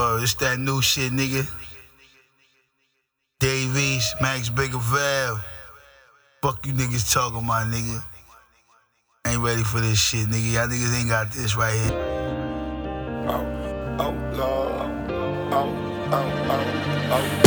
It's that new shit, nigga. Dave East, Max Bigger Val. Fuck you niggas talking, my nigga. Ain't ready for this shit, nigga. Y'all niggas ain't got this right here. Oh, Lord. Oh, Lord.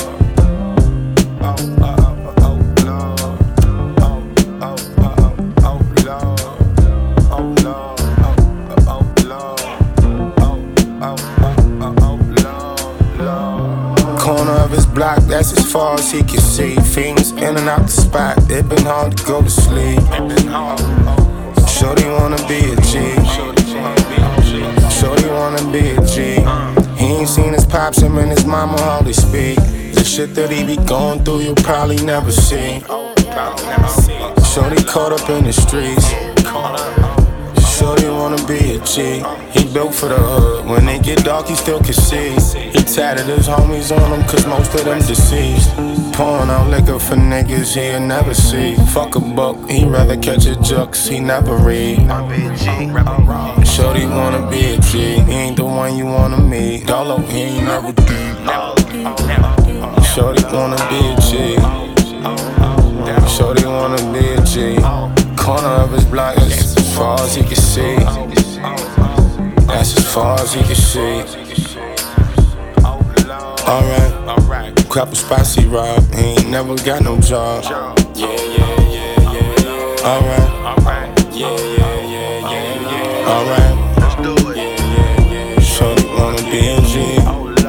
Corner of his block, that's as far as he can see. Fiends in and out the spot, it been hard to go to sleep. Shorty wanna be a G. Shorty wanna be a G. He ain't seen his pops, him and his mama hardly speak. The shit that he be going through, you'll probably never see. Shorty caught up in the streets. Shorty wanna be a G. He built for the hood. When it get dark, he still can see. He tatted his homies on him, cause most of them deceased. Pouring out liquor for niggas he'll never see. Fuck a buck, he rather catch a jux, he never read. Shorty wanna be a G. He ain't the one you wanna meet. Dolo, he ain't never deep. Shorty wanna be a G. Shorty wanna be a G. Corner of his block, that's as far as he can see. That's as far as he can see. Alright, crap a spicy rob. He ain't never got no job. Alright, Let's do it. Shorty wanna be a G.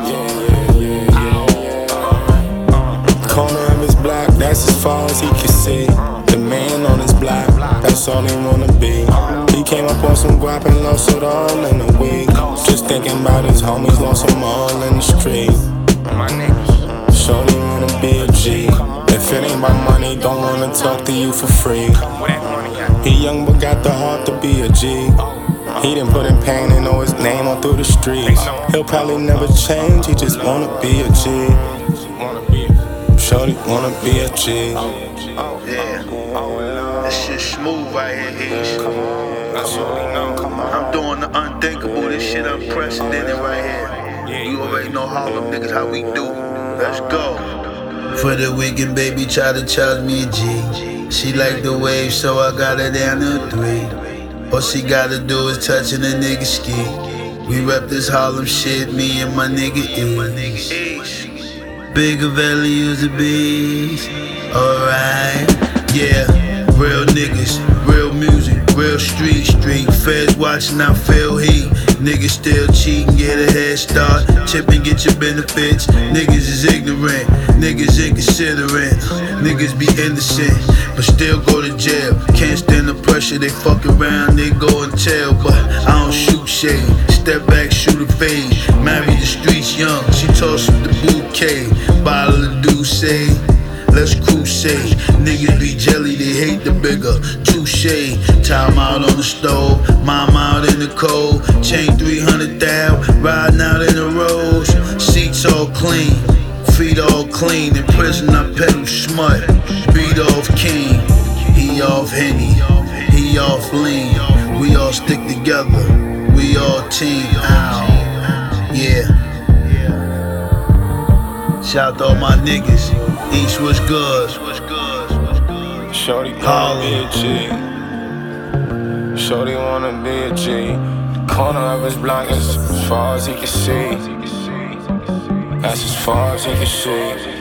Corner of his block, that's as far as he can see. The man on his block, that's all he wanna be. He came up on some guap and lost it all in a week. Just thinking about his homies, lost them all in the street. Shorty wanna be a G. If it ain't about money, don't wanna talk to you for free. He young but got the heart to be a G. He done put in pain and know his name all through the streets. He'll probably never change, he just wanna be a G. Shorty wanna be a G. Yeah, this shit smooth right here, East. I'm doing the unthinkable, this shit unprecedented right here. You already know Harlem niggas how we do. Let's go. For the weekend, baby, try to charge me a G. She like the wave, so I got her down to 3. All she gotta do is touching a nigga ski. We rep this Harlem shit, me and my nigga East. Bigger values the beast. Alright, yeah, real niggas, real music, real street. Feds watching, I feel heat. Niggas still cheating, get a head start. Chip and get your benefits. Niggas is ignorant, niggas inconsiderate. Niggas be innocent, but still go to jail. Can't stand the pressure, they fuck around, they go and tell. But I don't shoot shade, step back, shoot a fade. Marry the streets young, she toss up the bouquet. Bottle of Douce, let's crusade. Niggas be jelly, they hate the bigger. Touche, time out on the stove, mom out in the cold. Chain 300 down, riding out in the roads. Seats all clean, feet all clean. In prison I pedal smut, beat off King. He off Henny, he off lean. We all stick together, we all team. Ow, yeah. Shout out to all my niggas. East was good. Shorty wanna be a G. Shorty wanna be a G. Corner of his block is as far as he can see. That's as far as he can see.